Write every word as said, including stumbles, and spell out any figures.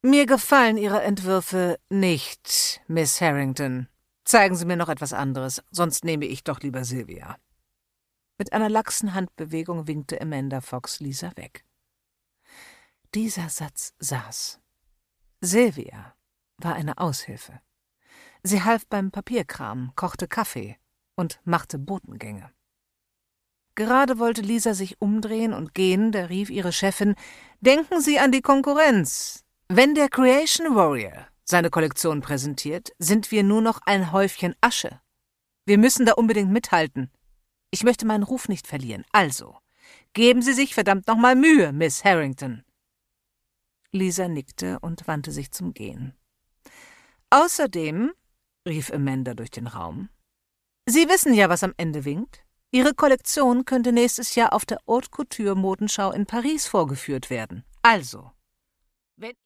Mir gefallen Ihre Entwürfe nicht, Miss Harrington. Zeigen Sie mir noch etwas anderes, sonst nehme ich doch lieber Sylvia. Mit einer laxen Handbewegung winkte Amanda Fox Lisa weg. Dieser Satz saß. Sylvia war eine Aushilfe. Sie half beim Papierkram, kochte Kaffee und machte Botengänge. Gerade wollte Lisa sich umdrehen und gehen, da rief ihre Chefin: »Denken Sie an die Konkurrenz. Wenn der Creation Warrior seine Kollektion präsentiert, sind wir nur noch ein Häufchen Asche. Wir müssen da unbedingt mithalten. Ich möchte meinen Ruf nicht verlieren. Also, geben Sie sich verdammt nochmal Mühe, Miss Harrington.« Lisa nickte und wandte sich zum Gehen. »Außerdem«, rief Amanda durch den Raum, »Sie wissen ja, was am Ende winkt. Ihre Kollektion könnte nächstes Jahr auf der Haute Couture Modenschau in Paris vorgeführt werden. Also, wenn